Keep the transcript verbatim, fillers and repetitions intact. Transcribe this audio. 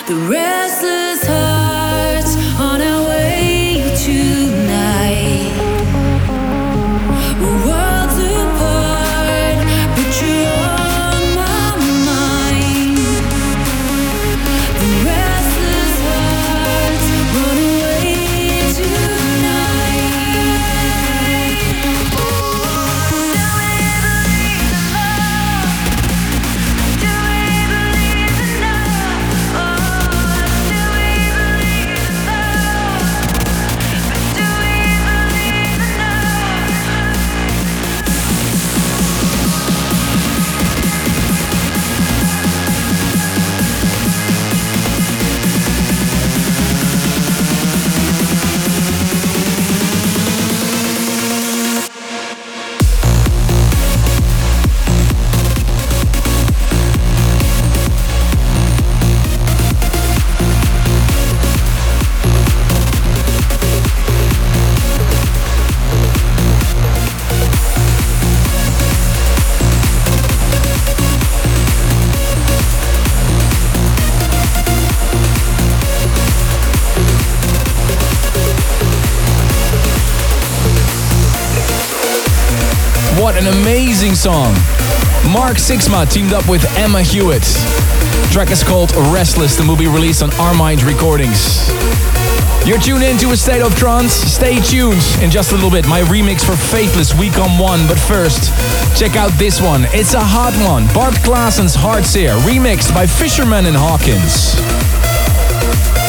The restless hearts on our way tonight. We're worlds apart, but you're on my mind. The restless hearts run away tonight. Do we believe in love? Do we believe in love? Oh, do we believe in love? But do we believe in love? What an amazing song. Mark Sixma teamed up with Emma Hewitt. The track is called Restless and will be released on Armind Recordings. You're tuned in to A State of Trance. Stay tuned. In just a little bit, my remix for Faithless Week on One. But first, check out this one. It's a hot one. Bart Klaasen's Heartseer, remixed by Fisherman and Hawkins.